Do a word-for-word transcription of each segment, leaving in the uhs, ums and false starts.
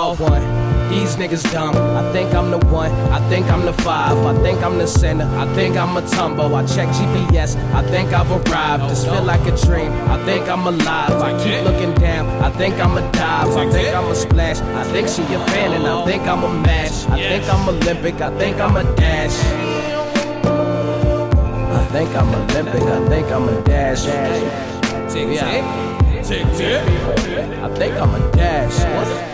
all one. These niggas dumb, I think I'm the one, I think I'm the five, I think I'm the center, I think I'm a tumbo, I check G P S, I think I've arrived, this feel like a dream, I think I'm alive, I keep looking down, I think I'm a dive, I think I'm a splash, I think she a fan and I think I'm a mash, I think I'm Olympic, I think I'm a dash, I think I'm Olympic, I think I'm a dash, yeah, I think I'm a dash.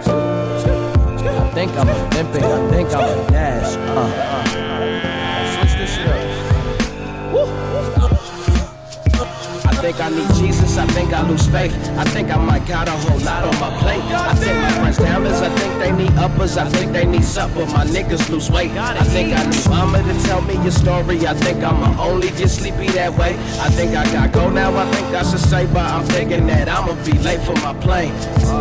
I think I'm Olympic, I think I'm a dash. Uh, uh. Switch this shit up. Woo. I think I need Jesus, I think I lose faith. I think I might got a whole lot on my plate. I think my friends downers, I think they need uppers. I think they need supper, my niggas lose weight. I think I need mama to tell me your story. I think I'ma only get sleepy that way. I think I got go now, I think I should say, but I'm thinking that I'ma be late for my plane.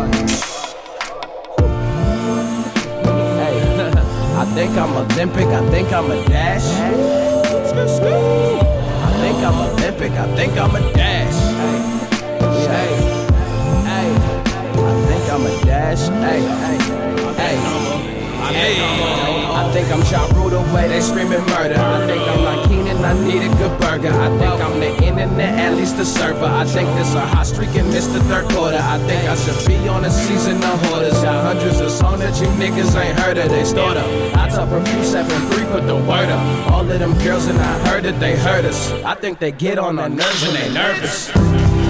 I think I'm Olympic, I think I'm a dash. I think I'm Olympic, I think I'm a dash. Hey, hey, I think I'm a dash. Hey, hey, hey. I think I'm Ja Rule the way they screaming murder. I think I'm like Keenan, I need a good burger. I think I'm the internet, at least the server. I think this a hot streak and this the third quarter. I think I should be on a season of hoarders. Got hundreds of songs that you niggas ain't heard of. They start up. I top a few seven three, put the word up. All of them girls and I heard that they heard us. I think they get on our nerves when they nervous.